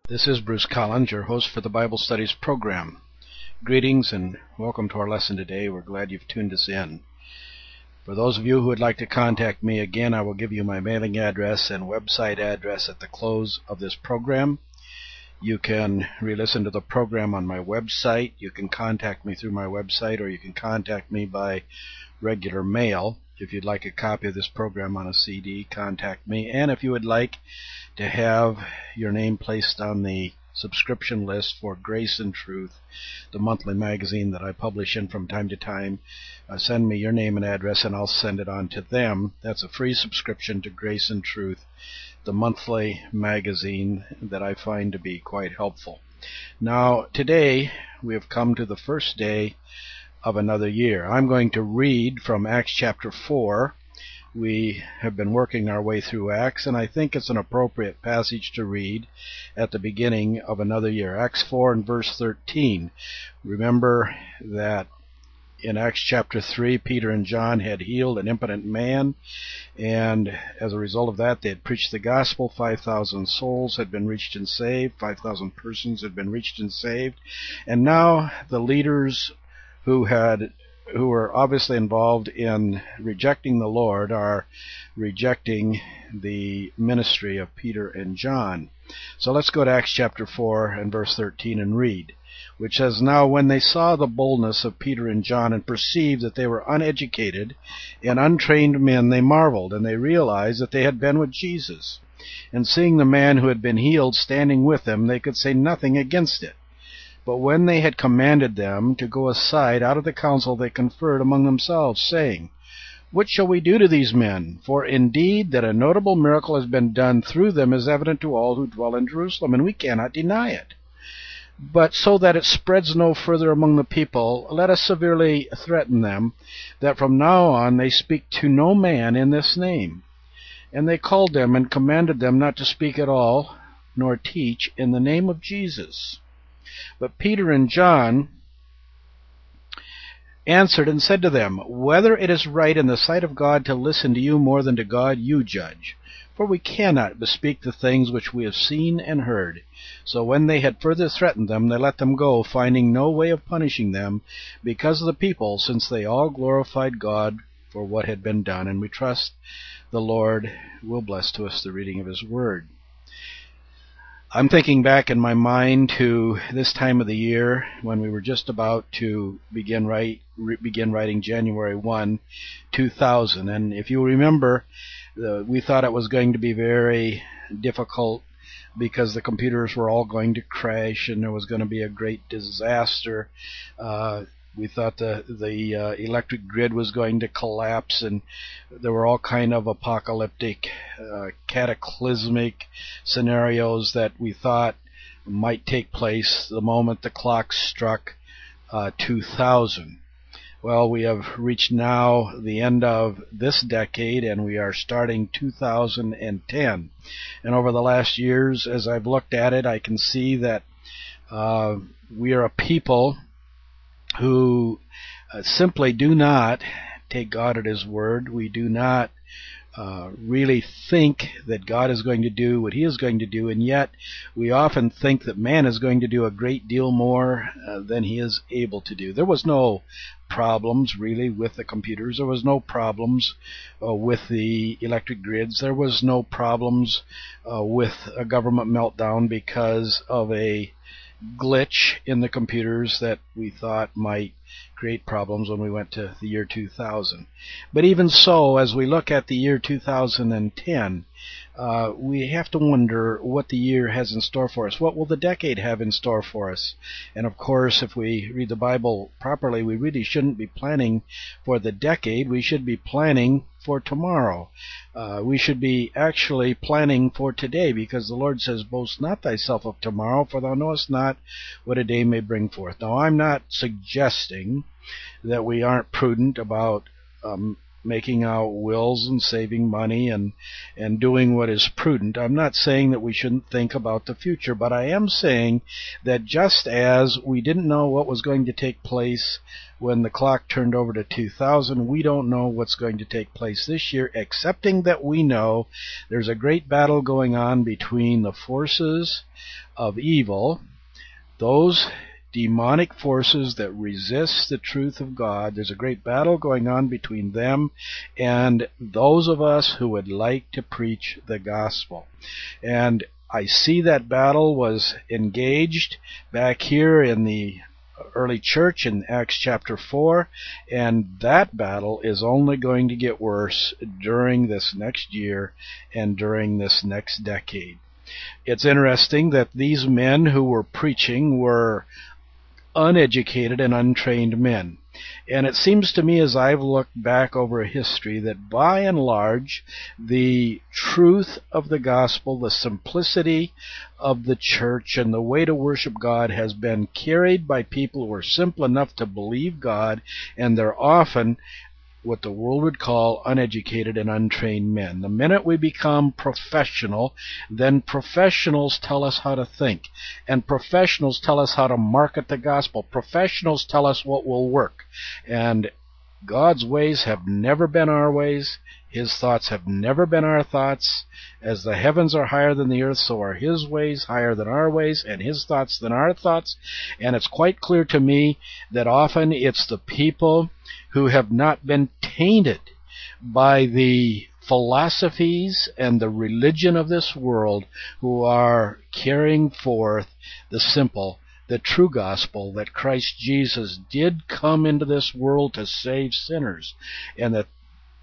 This is Bruce Collins, your host for the Bible Studies program. Greetings and welcome to our lesson today. We're glad you've tuned us in. For those of you who would like to contact me, again, I will give you my mailing address and website address at the close of this program. You can re-listen to the program on my website. You can contact me through my website, or you can contact me by regular mail. If you'd like a copy of this program on a CD, contact me. And if you would like to have your name placed on the subscription list for Grace and Truth, the monthly magazine that I publish in from time to time, send me your name and address and I'll send it on to them. That's a free subscription to Grace and Truth, the monthly magazine that I find to be quite helpful. Now, today we have come to the first day of another year. I'm going to read from Acts chapter 4. We have been working our way through Acts, and I think it's an appropriate passage to read at the beginning of another year. Acts 4 and verse 13. Remember that in Acts chapter 3, Peter and John had healed an impotent man, and as a result of that, they had preached the gospel. 5,000 souls had been reached and saved. 5,000 persons had been reached and saved. And now the leaders who were obviously involved in rejecting the Lord are rejecting the ministry of Peter and John. So let's go to Acts chapter 4 and verse 13 and read, which says, "Now when they saw the boldness of Peter and John and perceived that they were uneducated and untrained men, they marveled, and they realized that they had been with Jesus. And seeing the man who had been healed standing with them, they could say nothing against it. But when they had commanded them to go aside out of the council, they conferred among themselves, saying, What shall we do to these men? For indeed that a notable miracle has been done through them is evident to all who dwell in Jerusalem, and we cannot deny it. But so that it spreads no further among the people, let us severely threaten them, that from now on they speak to no man in this name. And they called them and commanded them not to speak at all, nor teach in the name of Jesus. But Peter and John answered and said to them, Whether it is right in the sight of God to listen to you more than to God, you judge. For we cannot bespeak the things which we have seen and heard. So when they had further threatened them, they let them go, finding no way of punishing them because of the people, since they all glorified God for what had been done. And we trust the Lord will bless to us the reading of His Word." I'm thinking back in my mind to this time of the year when we were just about to begin writing January 1, 2000. And if you remember, we thought it was going to be very difficult because the computers were all going to crash and there was going to be a great disaster. We thought the electric grid was going to collapse, and there were all kind of apocalyptic, cataclysmic scenarios that we thought might take place the moment the clock struck 2000. Well, we have reached now the end of this decade, and we are starting 2010. And over the last years, as I've looked at it, I can see that we are a people who simply do not take God at His word. We do not really think that God is going to do what He is going to do, and yet we often think that man is going to do a great deal more than he is able to do. There was no problems really with the computers. There was no problems with the electric grids. There was no problems with a government meltdown because of a glitch in the computers that we thought might create problems when we went to the year 2000. But even so, as we look at the year 2010, we have to wonder what the year has in store for us. What will the decade have in store for us? And of course, if we read the Bible properly, we really shouldn't be planning for the decade. We should be planning for tomorrow. We should be actually planning for today, because the Lord says, Boast not thyself of tomorrow, for thou knowest not what a day may bring forth. Now, I'm not suggesting that we aren't prudent about making out wills and saving money and doing what is prudent. I'm not saying that we shouldn't think about the future, but I am saying that just as we didn't know what was going to take place when the clock turned over to 2000, we don't know what's going to take place this year, excepting that we know there's a great battle going on between the forces of evil, those demonic forces that resist the truth of God. There's a great battle going on between them and those of us who would like to preach the gospel. And I see that battle was engaged back here in the early church in Acts chapter 4, and that battle is only going to get worse during this next year and during this next decade. It's interesting that these men who were preaching were uneducated and untrained men. And it seems to me, as I've looked back over history, that by and large, the truth of the gospel, the simplicity of the church, and the way to worship God has been carried by people who are simple enough to believe God, and they're often what the world would call uneducated and untrained men. The minute we become professional, then professionals tell us how to think, and professionals tell us how to market the gospel. Professionals tell us what will work, and God's ways have never been our ways. His thoughts have never been our thoughts. As the heavens are higher than the earth, so are His ways higher than our ways, and His thoughts than our thoughts. And it's quite clear to me that often it's the people who have not been tainted by the philosophies and the religion of this world who are carrying forth the simple, the true gospel that Christ Jesus did come into this world to save sinners, and that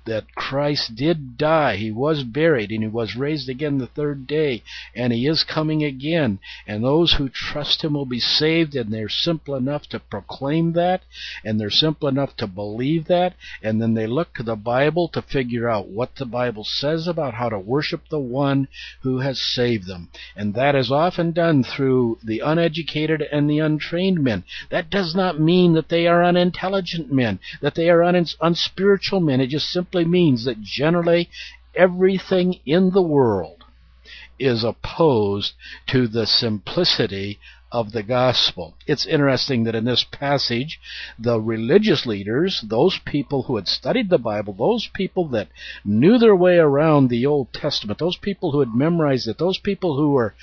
Christ did die, He was buried, and He was raised again the third day, and He is coming again, and those who trust Him will be saved, and they're simple enough to proclaim that, and they're simple enough to believe that, and then they look to the Bible to figure out what the Bible says about how to worship the one who has saved them. And that is often done through the uneducated and the untrained men. That does not mean that they are unintelligent men, that they are unspiritual men. It just simply means that generally everything in the world is opposed to the simplicity of the gospel. It's interesting that in this passage, the religious leaders, those people who had studied the Bible, those people that knew their way around the Old Testament, those people who had memorized it, those people who were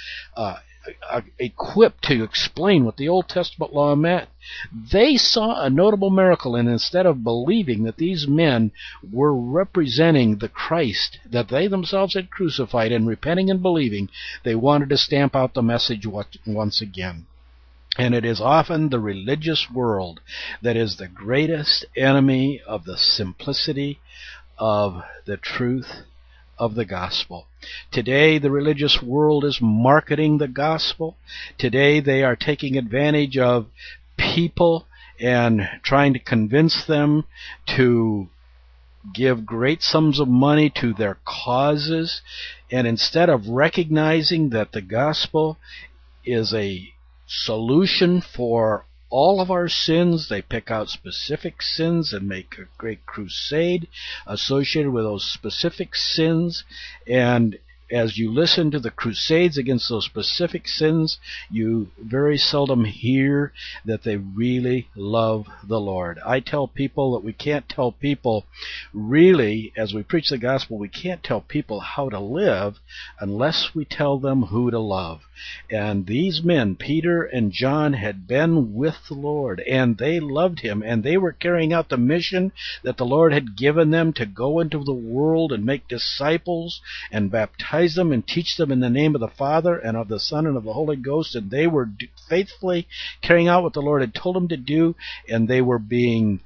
equipped to explain what the Old Testament law meant, they saw a notable miracle, and instead of believing that these men were representing the Christ that they themselves had crucified and repenting and believing, they wanted to stamp out the message once again. And it is often the religious world that is the greatest enemy of the simplicity of the truth of the gospel. Today, the religious world is marketing the gospel. Today, they are taking advantage of people and trying to convince them to give great sums of money to their causes. And instead of recognizing that the gospel is a solution for all of our sins, they pick out specific sins and make a great crusade associated with those specific sins. And as you listen to the crusades against those specific sins, you very seldom hear that they really love the Lord. I tell people that we can't tell people, really, as we preach the gospel, we can't tell people how to live unless we tell them who to love. And these men, Peter and John, had been with the Lord, and they loved Him, and they were carrying out the mission that the Lord had given them to go into the world and make disciples and baptize them and teach them in the name of the Father and of the Son and of the Holy Ghost. And they were faithfully carrying out what the Lord had told them to do, and they were being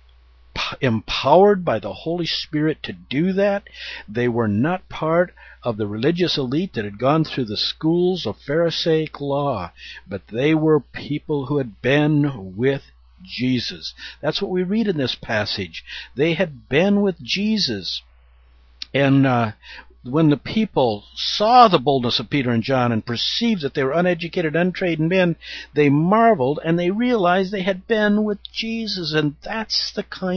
empowered by the Holy Spirit to do that. They were not part of the religious elite that had gone through the schools of Pharisaic law, but they were people who had been with Jesus. That's what we read in this passage. They had been with Jesus. And when the people saw the boldness of Peter and John and perceived that they were uneducated, untrained men, they marveled and they realized they had been with Jesus. And that's the kind of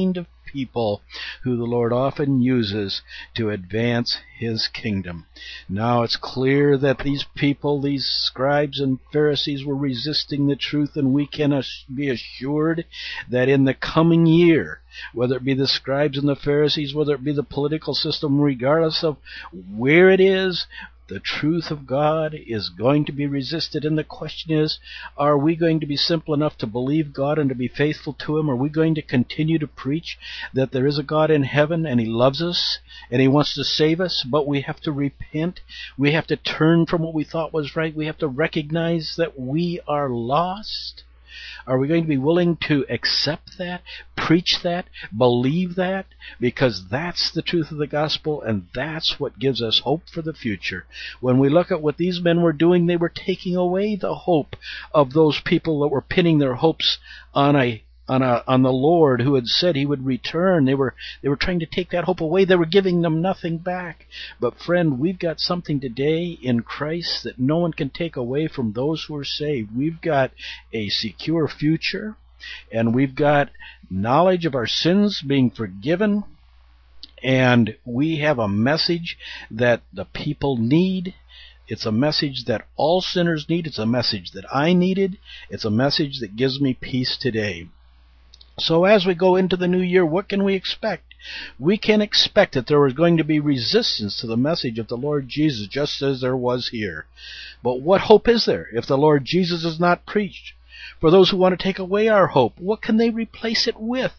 people who the Lord often uses to advance His kingdom. Now it's clear that these people, these scribes and Pharisees, were resisting the truth, and we can be assured that in the coming year, whether it be the scribes and the Pharisees, whether it be the political system, regardless of where it is, the truth of God is going to be resisted. And the question is, are we going to be simple enough to believe God and to be faithful to Him? Are we going to continue to preach that there is a God in heaven and He loves us and He wants to save us, but we have to repent? We have to turn from what we thought was right. We have to recognize that we are lost. Are we going to be willing to accept that, preach that, believe that? Because that's the truth of the gospel, and that's what gives us hope for the future. When we look at what these men were doing, they were taking away the hope of those people that were pinning their hopes on the Lord, who had said He would return. They were trying to take that hope away. They were giving them nothing back. But friend, we've got something today in Christ that no one can take away from those who are saved. We've got a secure future, and we've got knowledge of our sins being forgiven, and we have a message that the people need. It's a message that all sinners need. It's a message that I needed. It's a message that gives me peace today. So as we go into the new year, what can we expect? We can expect that there is going to be resistance to the message of the Lord Jesus, just as there was here. But what hope is there if the Lord Jesus is not preached? For those who want to take away our hope, what can they replace it with?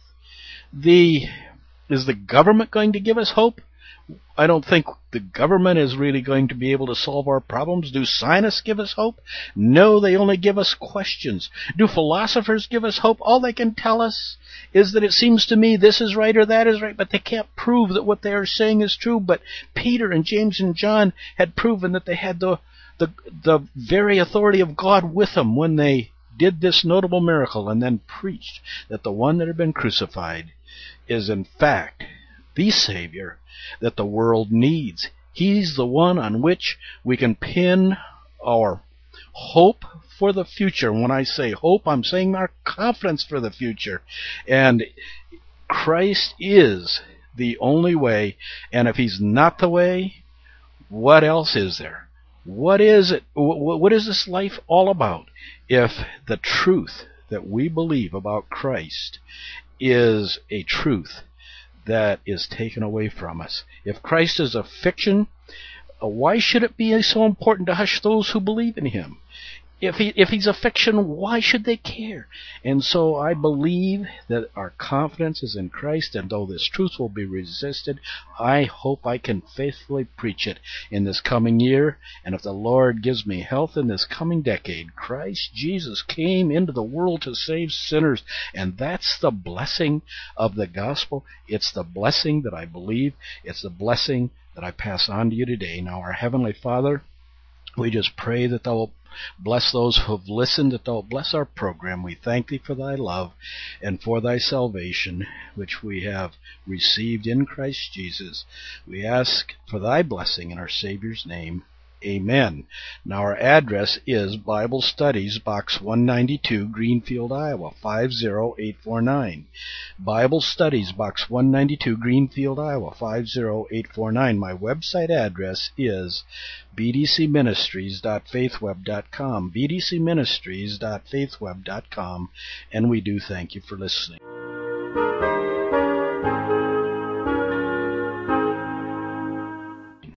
Is the government going to give us hope? I don't think the government is really going to be able to solve our problems. Do scientists give us hope? No, they only give us questions. Do philosophers give us hope? All they can tell us is that it seems to me this is right or that is right, but they can't prove that what they are saying is true. But Peter and James and John had proven that they had the very authority of God with them when they did this notable miracle and then preached that the one that had been crucified is in fact the Savior that the world needs. He's the one on which we can pin our hope for the future. And when I say hope, I'm saying our confidence for the future. And Christ is the only way. And if He's not the way, what else is there? What is it? What is this life all about if the truth that we believe about Christ is a truth that is taken away from us? If Christ is a fiction, why should it be so important to hush those who believe in Him? If He's a fiction, why should they care? And so I believe that our confidence is in Christ, and though this truth will be resisted, I hope I can faithfully preach it in this coming year. And if the Lord gives me health in this coming decade, Christ Jesus came into the world to save sinners, and that's the blessing of the gospel. It's the blessing that I believe. It's the blessing that I pass on to you today. Now, our Heavenly Father, we just pray that Thou will bless those who have listened, that Thou will bless our program. We thank Thee for Thy love and for Thy salvation, which we have received in Christ Jesus. We ask for Thy blessing in our Savior's name. Amen. Now our address is Bible Studies, Box 192, Greenfield, Iowa, 50849. Bible Studies, Box 192, Greenfield, Iowa, 50849. My website address is bdcministries.faithweb.com, bdcministries.faithweb.com, and we do thank you for listening.